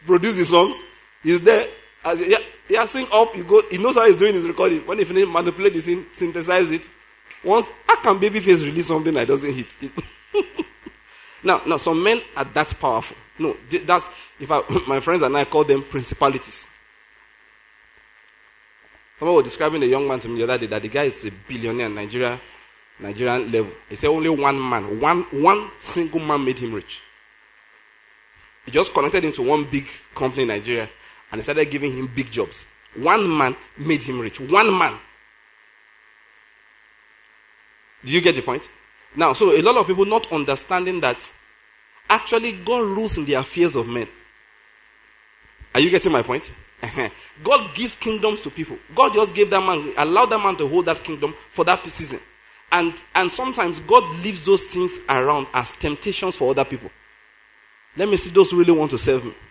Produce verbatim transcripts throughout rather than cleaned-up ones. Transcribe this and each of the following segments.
produce the songs. He's there. As yeah, yeah, sing up. You go. He knows how he's doing his recording. When he finish, manipulate the thing, synthesize it. Once, how can Babyface release something that doesn't hit? now, now, some men are that powerful. No, that's if I, my friends and I call them principalities. Someone was describing a young man to me the other day that the guy is a billionaire in Nigeria, Nigerian level. He said only one man, one one single man made him rich. He just connected into one big company in Nigeria and he started giving him big jobs. One man made him rich. One man. Do you get the point? Now, so a lot of people not understanding that actually God rules in the affairs of men. Are you getting my point? God gives kingdoms to people. God just gave that man, allowed that man to hold that kingdom for that season. And, and sometimes God leaves those things around as temptations for other people. Let me see those who really want to serve me.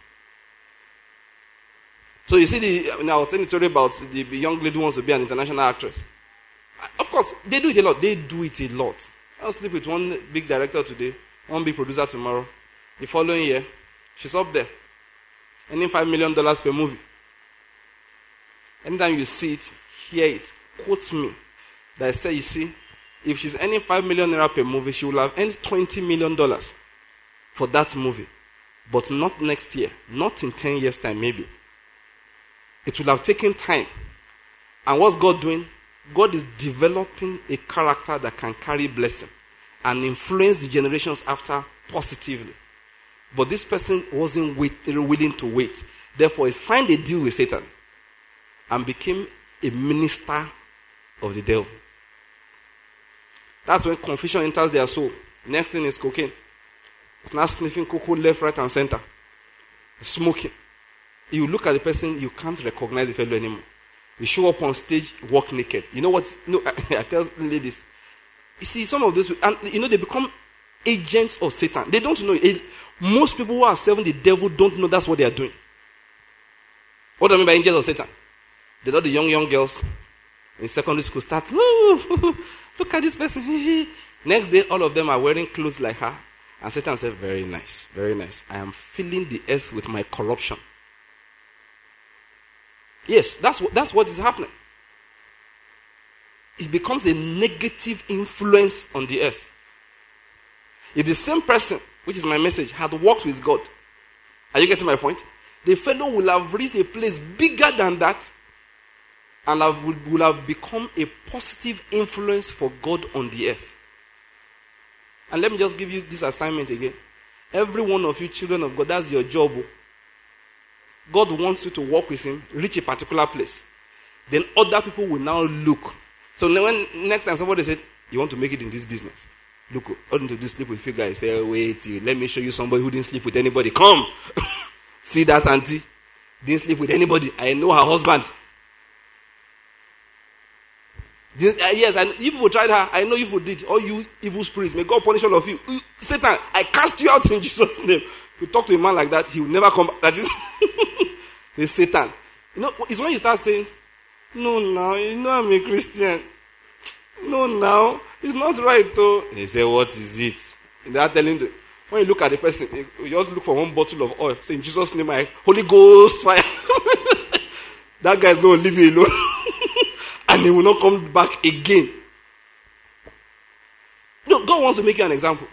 So you see, the, I, mean, I was telling the story about the young lady who wants to be an international actress. Of course, they do it a lot. They do it a lot. I'll sleep with one big director today, one big producer tomorrow. The following year, she's up there. Earning five million dollars per movie. Anytime you see it, hear it, quote me. That I say, you see, if she's earning five million naira per movie, she will have earned twenty million dollars for that movie. But not next year, not in ten years' time, maybe. It will have taken time. And what's God doing? God is developing a character that can carry blessing and influence the generations after positively. But this person wasn't wait, willing to wait. Therefore, he signed a deal with Satan and became a minister of the devil. That's when confusion enters their soul. Next thing is cocaine. It's not sniffing cocoa left, right, and center. Smoking. You look at the person, you can't recognize the fellow anymore. You show up on stage, walk naked. You know what? No, I, I tell ladies. You see, some of this, and you know, they become agents of Satan. They don't know. It, most people who are serving the devil don't know that's what they are doing. What do I mean by agents of Satan? They know the young, young girls in secondary school start, look at this person. Next day, all of them are wearing clothes like her. And Satan said, very nice, very nice. I am filling the earth with my corruption. Yes, that's what, that's what is happening. It becomes a negative influence on the earth. If the same person, which is my message, had walked with God, are you getting my point? The fellow will have reached a place bigger than that and have, will, will have become a positive influence for God on the earth. And let me just give you this assignment again. Every one of you children of God, that's your job. God wants you to walk with him, reach a particular place. Then other people will now look. So when next time somebody said, you want to make it in this business? Look, according to this sleep with you guys, say, wait, let me show you somebody who didn't sleep with anybody. Come! See that auntie? Didn't sleep with anybody. I know her husband. This, uh, yes, and you people tried her. I know you people did. All you evil spirits, may God punish all of you. Satan, I cast you out in Jesus' name. If you talk to a man like that, he will never come back. That is, it's Satan. You know, it's when you start saying, no, now, you know I'm a Christian. No, now, it's not right, though. They say, what is it? And they are telling you, when you look at the person, you just look for one bottle of oil. Say, in Jesus' name, I Holy Ghost fire. That guy is going to leave you alone. And he will not come back again. No, God wants to make you an example.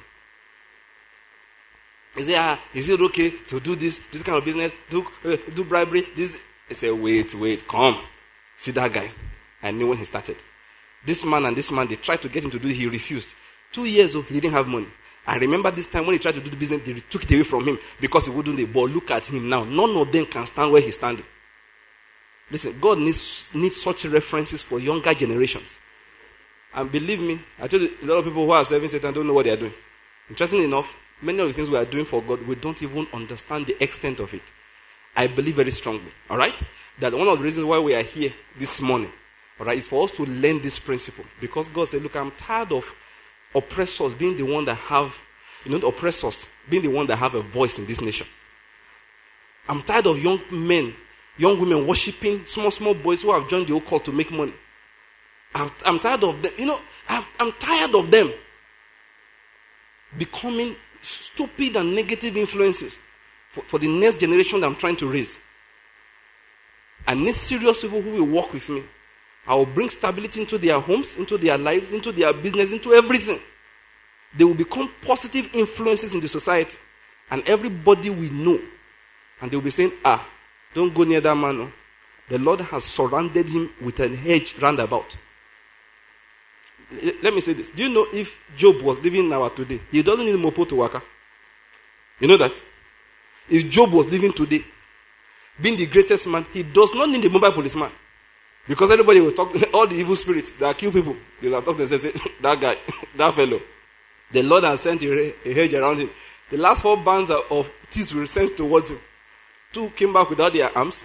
He said, ah, is it okay to do this, this kind of business, do, uh, do bribery? This. He said, wait, wait, come. See that guy? I knew when he started. This man and this man, they tried to get him to do it, he refused. Two years old, he didn't have money. I remember this time when he tried to do the business, they took it away from him because he wouldn't do it. But look at him now. None of them can stand where he's standing. Listen, God needs, needs such references for younger generations. And believe me, I told you, a lot of people who are serving Satan don't know what they are doing. Interestingly enough, many of the things we are doing for God, we don't even understand the extent of it. I believe very strongly, all right, that one of the reasons why we are here this morning, all right, is for us to learn this principle. Because God said, look, I'm tired of oppressors being the one that have, you know, the oppressors being the one that have a voice in this nation. I'm tired of young men, young women worshiping small, small boys who have joined the occult to make money. I'm, I'm tired of them. You know, I've, I'm tired of them becoming stupid and negative influences. for, for the next generation that I'm trying to raise. I need serious people who will work with me. I will bring stability into their homes, into their lives, into their business, into everything. They will become positive influences in the society. And everybody will know. And they will be saying, ah, don't go near that man. No. The Lord has surrounded him with a hedge roundabout. Let me say this. Do you know if Job was living now today, he doesn't need Mopo to work? You know that? If Job was living today, being the greatest man, he does not need the mobile policeman. Because everybody will talk, all the evil spirits that kill people, they will talk to them and say, that guy, that fellow. The Lord has sent a, a hedge around him. The last four bands of thieves were sent towards him. Two came back without their arms.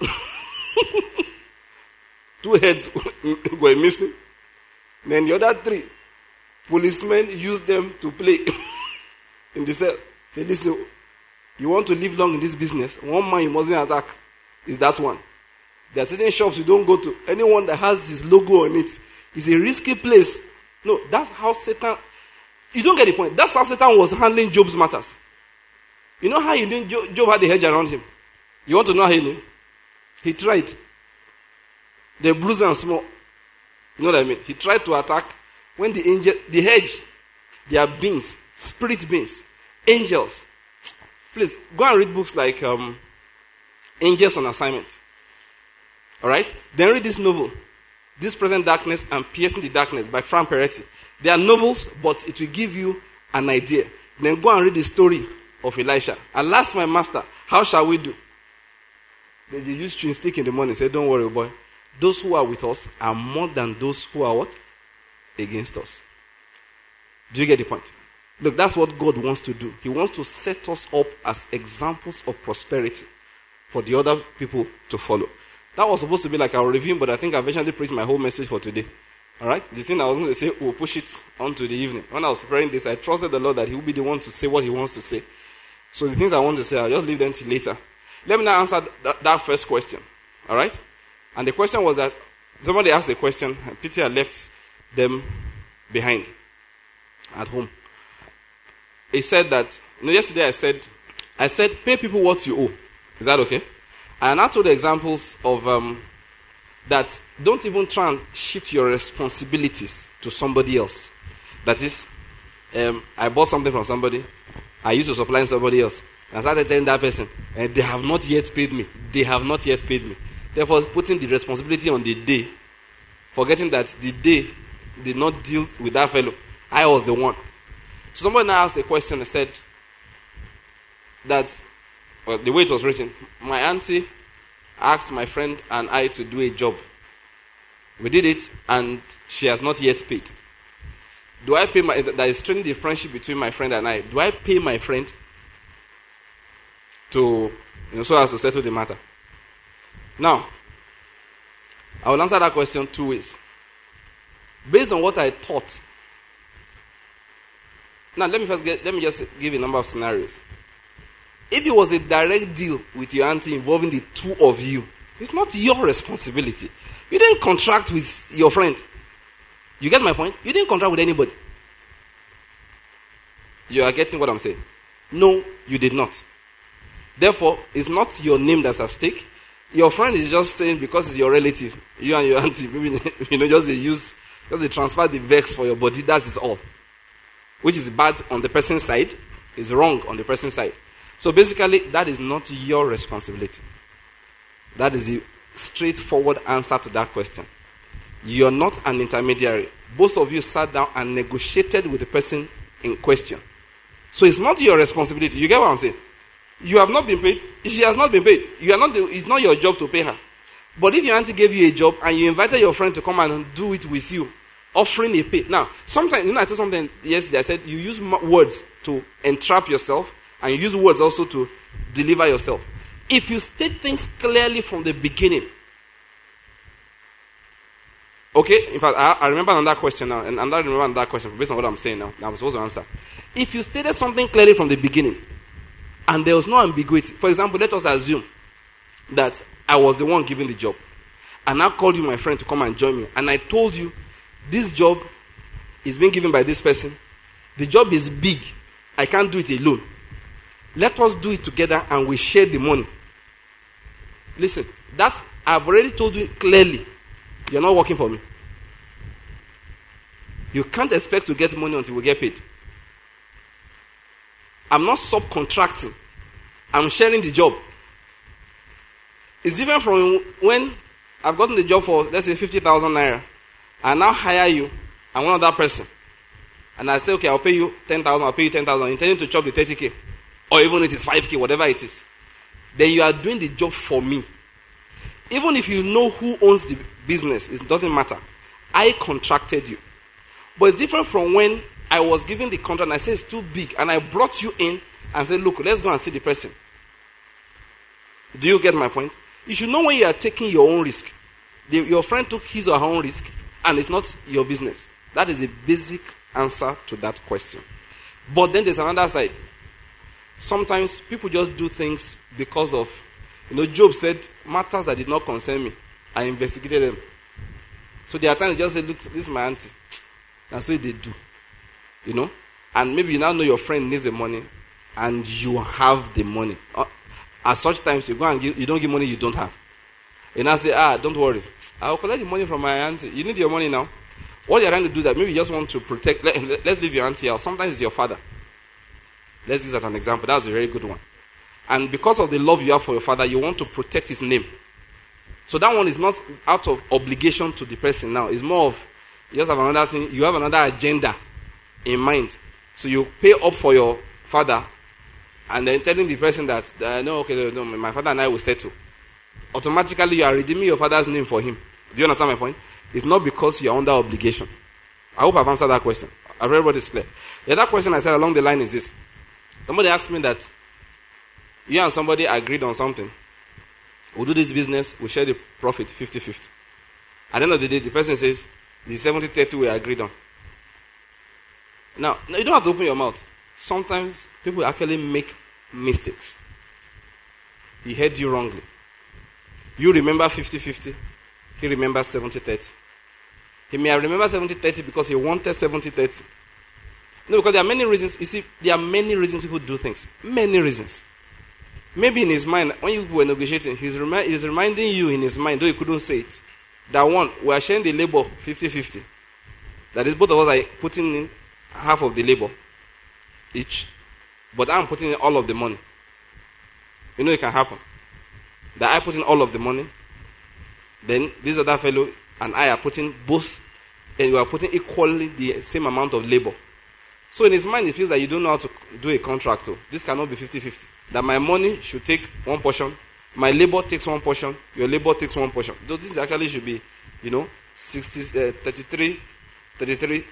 Two heads were missing. Then the other three, policemen used them to play in the cell. Say, listen, you want to live long in this business, one man you mustn't attack is that one. There are certain shops you don't go to. Anyone that has his logo on it is a risky place. No, that's how Satan... You don't get the point. That's how Satan was handling Job's matters. You know how he knew Job had a hedge around him? You want to know how he knew? He tried. The bruise and small. You know what I mean? He tried to attack when the angel, the hedge, they are beings, spirit beings, angels. Please, go and read books like um, Angels on Assignment. Alright? Then read this novel, This Present Darkness and Piercing the Darkness by Frank Peretti. They are novels, but it will give you an idea. Then go and read the story of Elisha. Alas, my master, how shall we do? Then they use chewing stick in the morning. Say, don't worry, boy. Those who are with us are more than those who are what? Against us. Do you get the point? Look, that's what God wants to do. He wants to set us up as examples of prosperity for the other people to follow. That was supposed to be like our review, but I think I've eventually preached my whole message for today. All right? The thing I was going to say, we'll push it on to the evening. When I was preparing this, I trusted the Lord that He will be the one to say what He wants to say. So the things I want to say, I'll just leave them till later. Let me now answer that, that first question. All right? And the question was that somebody asked a question, and Peter had left them behind at home. He said that, you know, yesterday I said, I said, pay people what you owe. Is that okay? And I told the examples of um, that don't even try and shift your responsibilities to somebody else. That is, um, I bought something from somebody, I used to supply somebody else. And I started telling that person, and they have not yet paid me. They have not yet paid me. Therefore, putting the responsibility on the day, forgetting that the day did not deal with that fellow. I was the one. So somebody now asked a question and said that, well, the way it was written, my auntie asked my friend and I to do a job. We did it, and she has not yet paid. Do I pay my, that is straining the friendship between my friend and I, do I pay my friend to, you know, so as to settle the matter? Now, I will answer that question two ways. Based on what I thought. Now, let me first get, let me just give a number of scenarios. If it was a direct deal with your auntie involving the two of you, it's not your responsibility. You didn't contract with your friend. You get my point? You didn't contract with anybody. You are getting what I'm saying? No, you did not. Therefore, it's not your name that's at stake. Your friend is just saying because it's your relative, you and your auntie, maybe, you know, just they use, just they transfer the vex for your body, that is all. Which is bad on the person's side, is wrong on the person's side. So basically, that is not your responsibility. That is the straightforward answer to that question. You are not an intermediary. Both of you sat down and negotiated with the person in question. So it's not your responsibility. You get what I'm saying? You have not been paid. She has not been paid. You are not. The, it's not your job to pay her. But if your auntie gave you a job and you invited your friend to come and do it with you, offering a pay. Now, sometimes, you know, I told something yesterday. I said you use words to entrap yourself, and you use words also to deliver yourself. If you state things clearly from the beginning, okay. In fact, I, I remember on that question now, and I remember on that question based on what I'm saying now. I'm supposed to answer. If you stated something clearly from the beginning, and there was no ambiguity. For example, let us assume that I was the one giving the job. And I called you, my friend, to come and join me. And I told you, this job is being given by this person. The job is big. I can't do it alone. Let us do it together and we share the money. Listen, that's, I've already told you clearly, you're not working for me. You can't expect to get money until we get paid. I'm not subcontracting. I'm sharing the job. It's different from when I've gotten the job for, let's say, fifty thousand naira. I now hire you and one other person. And I say, okay, I'll pay you ten thousand, I'll pay you ten thousand, intending to chop the thirty K. Or even if it's five K, whatever it is. Then you are doing the job for me. Even if you know who owns the business, it doesn't matter. I contracted you. But it's different from when I was given the contract and I said it's too big. And I brought you in and said, look, let's go and see the person. Do you get my point? You should know when you are taking your own risk. The, your friend took his or her own risk and it's not your business. That is a basic answer to that question. But then there's another side. Sometimes people just do things because of, you know, Job said, matters that did not concern me, I investigated them. So there are times you just say, look, this is my auntie. That's what they do. You know? And maybe you now know your friend needs the money and you have the money. Uh, at such times, you go and give, you don't give money you don't have. And I say, ah, don't worry. I'll collect the money from my auntie. You need your money now. What you're trying to do that, maybe you just want to protect, let, let's leave your auntie out. Sometimes it's your father. Let's use that as an example. That's a very good one. And because of the love you have for your father, you want to protect his name. So that one is not out of obligation to the person now. It's more of, you just have another thing, you have another agenda in mind. So you pay up for your father and then telling the person that, uh, no, okay, no, no, my father and I will settle. Automatically you are redeeming your father's name for him. Do you understand my point? It's not because you are under obligation. I hope I've answered that question. Everybody's clear. The other question I said along the line is this. Somebody asked me that you and somebody agreed on something. We'll do this business, we'll share the profit fifty-fifty. At the end of the day, the person says, the seventy thirty we agreed on. Now, you don't have to open your mouth. Sometimes people actually make mistakes. He heard you wrongly. You remember fifty-fifty, he remembers seventy thirty. He may have remembered seventy thirty because he wanted seventy thirty. No, because there are many reasons. You see, there are many reasons people do things. Many reasons. Maybe in his mind, when you were negotiating, he's, remi- he's reminding you in his mind, though he couldn't say it, that one, we are sharing the labor fifty-fifty. That is, both of us are putting in half of the labor each. But I'm putting in all of the money. You know it can happen. That I put in all of the money, then this other fellow and I are putting both, and we are putting equally the same amount of labor. So in his mind, he feels that you don't know how to do a contract. Too. This cannot be fifty-fifty. That my money should take one portion, my labor takes one portion, your labor takes one portion. So this actually should be, you know, sixty, uh, thirty-three, thirty-three.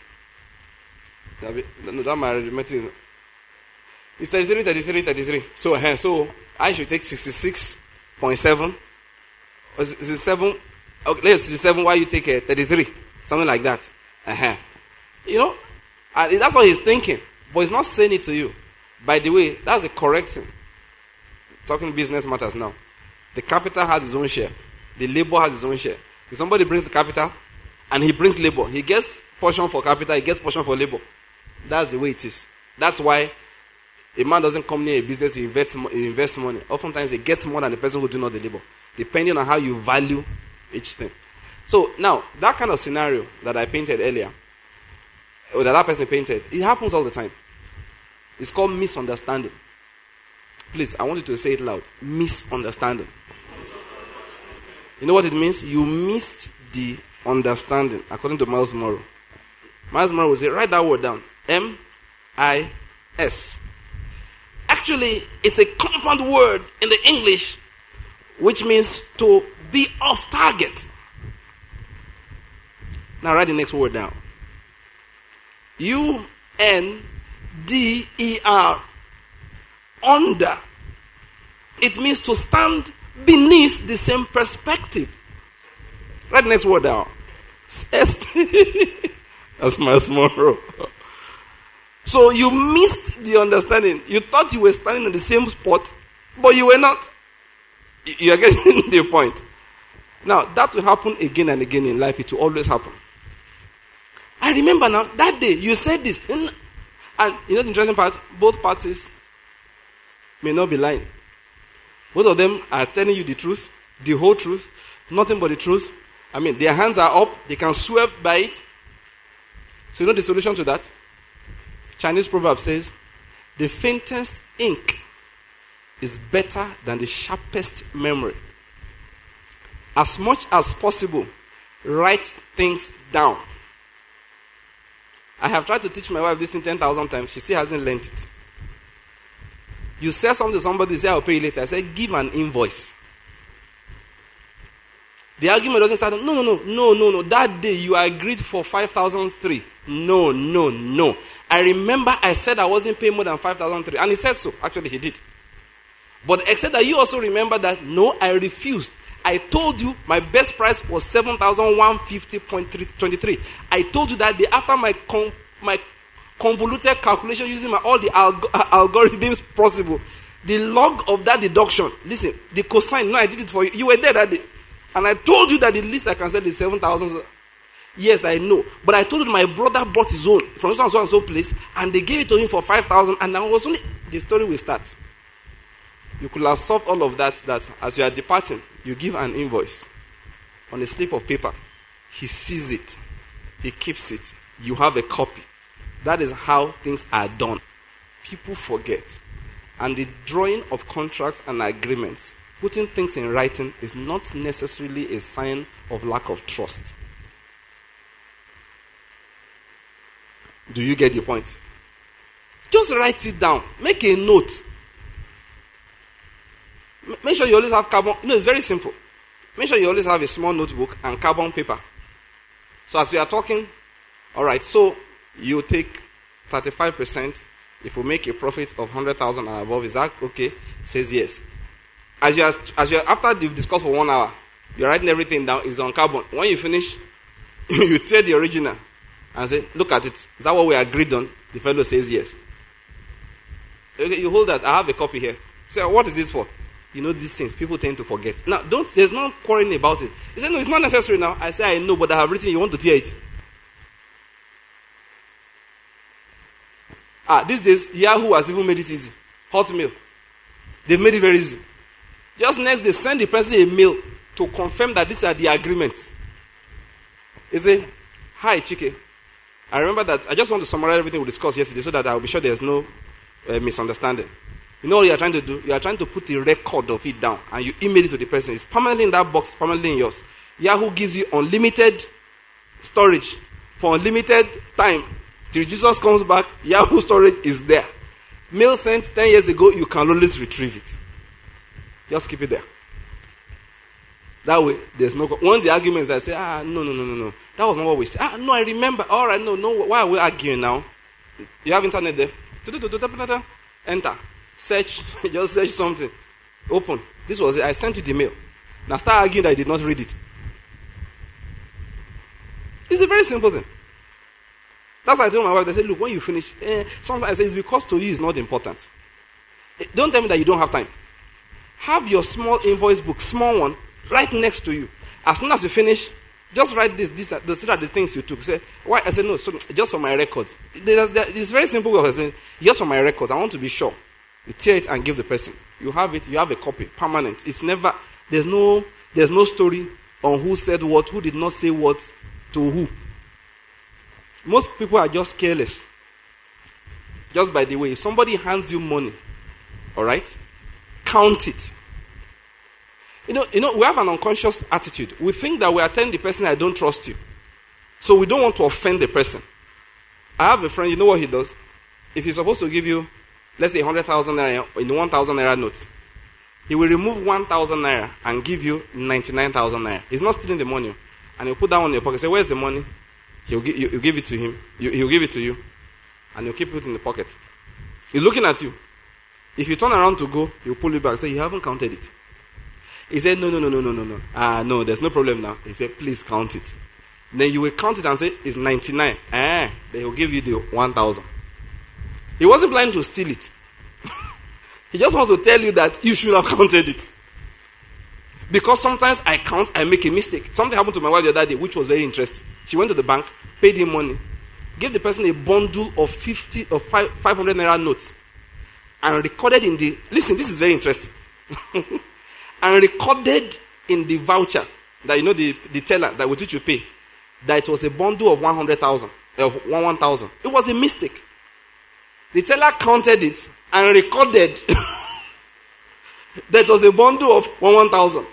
No, that my arithmetic. It's thirty-three, thirty-three, thirty-three. So, uh, so I should take sixty-six point seven. sixty-seven. Okay, let's sixty-seven. Why you take uh, thirty-three? Something like that. Uh-huh. You know. And that's what he's thinking. But he's not saying it to you. By the way, that's the correct thing. Talking business matters now. The capital has his own share. The labor has his own share. If somebody brings the capital and he brings labor, he gets portion for capital, he gets portion for labor. That's the way it is. That's why a man doesn't come near a business, he invests, he invests money. Oftentimes he gets more than the person who do not the labor. Depending on how you value each thing. So now, that kind of scenario that I painted earlier, or that that person painted, it happens all the time. It's called misunderstanding. Please, I want you to say it loud. Misunderstanding. You know what it means? You missed the understanding, according to Miles Monroe. Miles Monroe will say, write that word down. M I S. Actually, it's a compound word in the English, which means to be off target. Now write the next word down. U N D E R. Under. It means to stand beneath the same perspective. Write the next word down. S- That's my small row. So you missed the understanding. You thought you were standing in the same spot, but you were not. You are getting the point. Now, that will happen again and again in life. It will always happen. I remember now, that day, you said this. And you know the interesting part? Both parties may not be lying. Both of them are telling you the truth, the whole truth, nothing but the truth. I mean, their hands are up. They can swear by it. So you know the solution to that? Chinese proverb says, the faintest ink is better than the sharpest memory. As much as possible, write things down. I have tried to teach my wife this thing ten thousand times. She still hasn't learned it. You sell something to somebody, say, I'll pay you later. I say, give an invoice. The argument doesn't start, no, no, no, no, no, no. That day you agreed for five thousand three. No, no, no. I remember I said I wasn't paying more than five thousand three. And he said so. Actually, he did. But except that you also remember that, no, I refused. I told you my best price was seven thousand one hundred fifty point two three. I told you that day after my com- my convoluted calculation using my, all the alg- algorithms possible, the log of that deduction, listen, the cosine, no, I did it for you. You were there that day. And I told you that the least I can sell is seven thousand. Yes, I know. But I told you my brother bought his own from so and so and so place, and they gave it to him for five thousand, and now was only, the story will start. You could have solved all of that, that as you are departing, you give an invoice on a slip of paper. He sees it. He keeps it. You have a copy. That is how things are done. People forget. And the drawing of contracts and agreements, putting things in writing, is not necessarily a sign of lack of trust. Do you get the point? Just write it down. Make a note. Make sure you always have carbon. You know, it's very simple. Make sure you always have a small notebook and carbon paper. So as we are talking, all right, so you take thirty-five percent. If we make a profit of one hundred thousand and above, is that okay? Says yes. As you are, as you are, after you've discussed for one hour, you're writing everything down. It's on carbon. When you finish, you tear the original and say, look at it. Is that what we agreed on? The fellow says yes. Okay, you hold that. I have a copy here. Say, what is this for? You know these things. People tend to forget. Now, don't. There's no quarreling about it. He said, no, it's not necessary now. I say, I know, but I have written. You want to tear it? Ah, these days, Yahoo has even made it easy. Hotmail. They've made it very easy. Just next, they send the person a mail to confirm that these are the agreements. They say, hi, Chike. I remember that I just want to summarize everything we discussed yesterday so that I'll be sure there's no uh, misunderstanding. You know what you are trying to do? You are trying to put a record of it down and you email it to the person. It's permanently in that box, permanently in yours. Yahoo gives you unlimited storage for unlimited time. Till Jesus comes back, Yahoo storage is there. Mail sent ten years ago, you can always retrieve it. Just keep it there. That way, there's no... Once the arguments, I say, ah, no, no, no, no, no. That was not what we said. Ah, no, I remember. All right, no, no. Why are we arguing now? You have internet there. Enter. Search. Just search something. Open. This was it. I sent you the mail. Now start arguing that I did not read it. It's a very simple thing. That's why I told my wife, they said, look, when you finish, eh, sometimes I say, it's because to you it's not important. Eh, don't tell me that you don't have time. Have your small invoice book, small one, right next to you. As soon as you finish, just write this, this, these are the things you took. Say, why? I said, no, so just for my records. It's very simple way of explaining. Just for my records, I want to be sure. You tear it and give the person. You have it, you have a copy, permanent. It's never, there's no, there's no story on who said what, who did not say what, to who. Most people are just careless. Just by the way, if somebody hands you money, all right, count it. You know, you know, we have an unconscious attitude. We think that we are telling the person, I don't trust you. So we don't want to offend the person. I have a friend, you know what he does? If he's supposed to give you, let's say one hundred thousand naira in one thousand naira notes, he will remove one thousand naira and give you ninety-nine thousand naira. He's not stealing the money. And he'll put that one in your pocket. Say, where's the money? He'll give, you, you give it to him. You, he'll give it to you. And he'll keep it in the pocket. He's looking at you. If you turn around to go, he'll pull you back and say, you haven't counted it. He said, no, no, no, no, no, no, no. Ah, no, there's no problem now. He said, please count it. Then you will count it and say, it's ninety-nine. Eh, then he'll give you the one thousand. He wasn't planning to steal it. He just wants to tell you that you should have counted it. Because sometimes I count, I make a mistake. Something happened to my wife the other day, which was very interesting. She went to the bank, paid him money, gave the person a bundle of fifty or five hundred naira notes. and recorded in the, listen, this is very interesting, and recorded in the voucher, that you know the, the teller that with which you pay, that it was a bundle of one hundred thousand, of one one thousand. It was a mistake. The teller counted it and recorded that it was a bundle of one one thousand.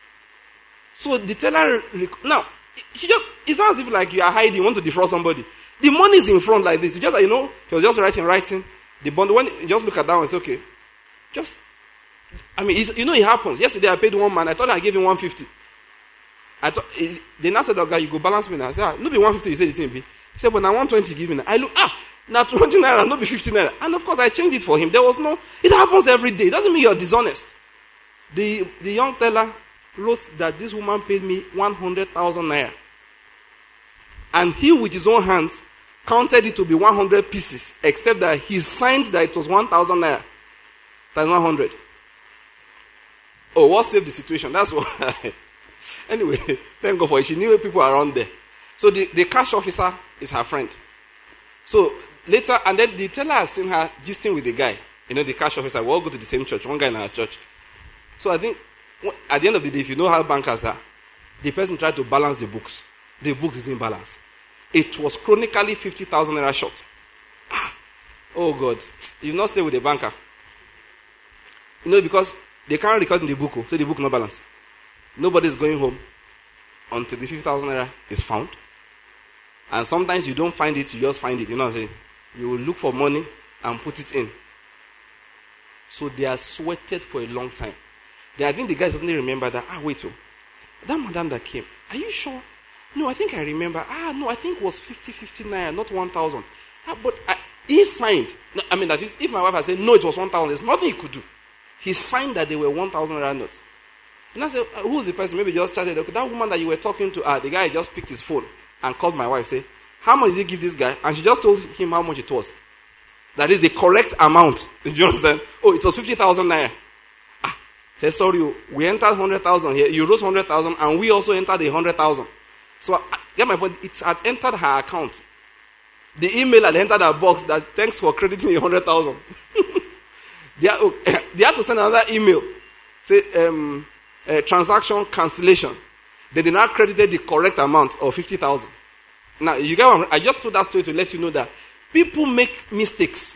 So the teller, rec- now, she just, it's not as if like you are hiding, you want to defraud somebody. The money is in front like this. You just, you know, he was just writing, writing. The bundle, when you just look at that one, it's okay. Just, I mean, it's, you know, it happens. Yesterday I paid one man, I thought I gave him one fifty. I thought, they now said, okay, you go balance me now. I said, ah, no be one fifty, you said it didn't be. He said, but now one twenty give me. I look, ah, now twenty naira, not be fifty naira. And of course, I changed it for him. There was no, it happens every day. It doesn't mean you're dishonest. The, the young teller wrote that this woman paid me one hundred thousand naira. And he, with his own hands, counted it to be one hundred pieces, except that he signed that it was one thousand naira. That's one hundred. Oh, what saved the situation? That's what. Anyway, thank God for it. She knew people around there. So the, the cash officer is her friend. So later, and then the teller has seen her gisting with the guy. You know, the cash officer. We all go to the same church. One guy in our church. So I think, at the end of the day, if you know how bankers are, the person tried to balance the books. The books didn't balance. It was chronically fifty thousand naira short. Ah, oh God. You not stay with the banker. You know, because they can't record in the book, so the book no balance. Nobody's going home until the fifty thousand naira is found. And sometimes you don't find it, you just find it. You know what I'm saying? You will look for money and put it in. So they are sweated for a long time. Then I think the guys suddenly remember that, ah, wait, oh, that madam that came, are you sure? No, I think I remember. Ah, no, I think it was fifty, fifty naira, not one thousand. Ah, but I, he signed. No, I mean, that is, if my wife had said, no, it was one thousand, there's nothing he could do. He signed that they were one thousand naira notes. And I said, uh, who's the person? Maybe just chatted. Okay, that woman that you were talking to, uh, the guy just picked his phone and called my wife, say, how much did you give this guy? And she just told him how much it was. That is the correct amount. Do you understand? Oh, it was fifty thousand naira. Ah, say, sorry, we entered one hundred thousand here. You wrote one hundred thousand and we also entered one hundred thousand. So, uh, get my point. It had entered her account. The email had entered her box that thanks for crediting one hundred thousand. they, oh, they had to send another email. Say, um, uh, transaction cancellation. They did not credited the correct amount of fifty thousand. Now, you get what I'm, I just told that story to let you know that people make mistakes.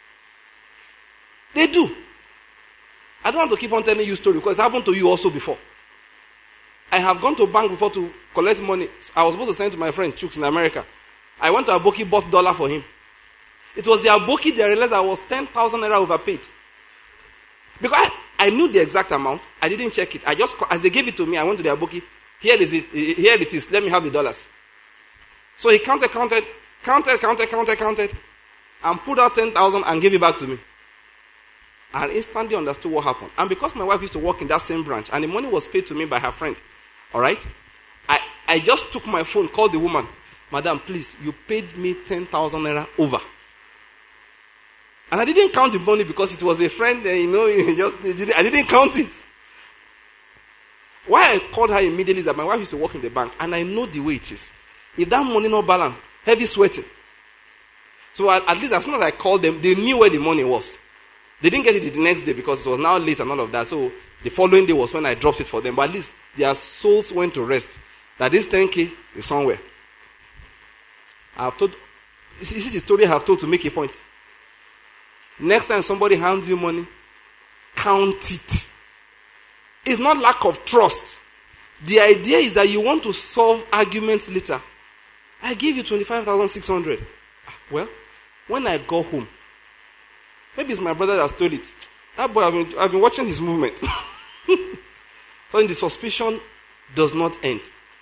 They do. I don't want to keep on telling you story because it happened to you also before. I have gone to a bank before to collect money. I was supposed to send to my friend Chooks in America. I went to Aboki, bought dollar for him. It was the Aboki that I realized I was ten thousand naira overpaid. Because I, I knew the exact amount. I didn't check it. I just, as they gave it to me, I went to the Aboki. Here is it. Here it is. Let me have the dollars. So he counted, counted, counted, counted, counted, counted, and put out ten thousand and gave it back to me. I instantly understood what happened. And because my wife used to work in that same branch, and the money was paid to me by her friend, all right, I, I just took my phone, called the woman, Madam, please, you paid me ten thousand naira over. And I didn't count the money because it was a friend, and you know, just I didn't count it. Why I called her immediately is that my wife used to work in the bank, and I know the way it is. If that money not balance, heavy sweating. So at, at least as soon as I called them, they knew where the money was. They didn't get it the next day because it was now late and all of that. So the following day was when I dropped it for them. But at least their souls went to rest. That this ten K is somewhere. I have told, you see the story I have told to make a point. Next time somebody hands you money, count it. It's not lack of trust. The idea is that you want to solve arguments later. I gave you twenty-five thousand six hundred. Well, when I go home, maybe it's my brother that stole it. That boy, I've been, I've been watching his movement. So the suspicion does not end.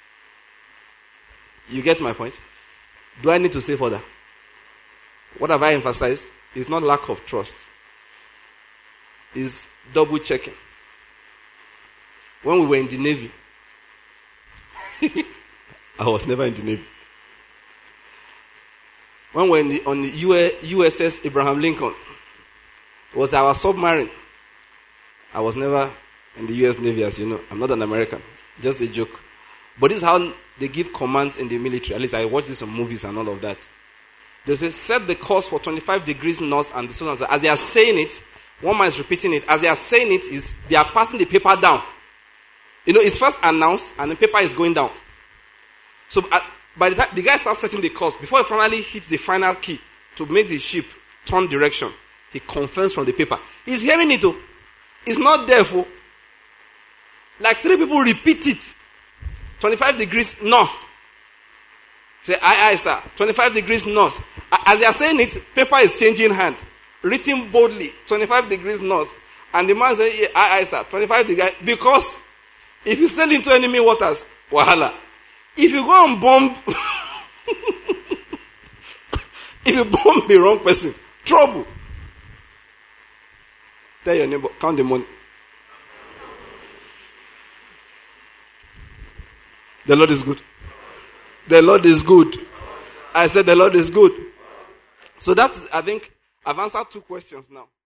You get my point? Do I need to say further? What have I emphasized? It's not lack of trust. It's double checking. When we were in the Navy, I was never in the Navy. When we were in the, on the U S S Abraham Lincoln, it was our submarine. I was never in the U S Navy, as you know. I'm not an American. Just a joke. But this is how they give commands in the military. At least I watched this on movies and all of that. They say, set the course for twenty-five degrees north and the sun. As they are saying it, One man is repeating it. As they are saying it, is they are passing the paper down. You know, it's first announced, and the paper is going down. So uh, by the time the guy starts setting the course, before he finally hits the final key to make the ship turn direction, he confirms from the paper. He's hearing it, though. It's not there for. Like three people repeat it. twenty-five degrees north. Say, aye, aye, sir. twenty-five degrees north. As they are saying it, paper is changing hand. Written boldly, twenty-five degrees north. And the man says, yeah, aye, aye, sir. twenty-five degrees. Because if you sail into enemy waters, wahala. If you go and bomb, if you bomb the wrong person, trouble. Tell your neighbor, count the money. The Lord is good. The Lord is good. I said the Lord is good. So that's, I think, I've answered two questions now.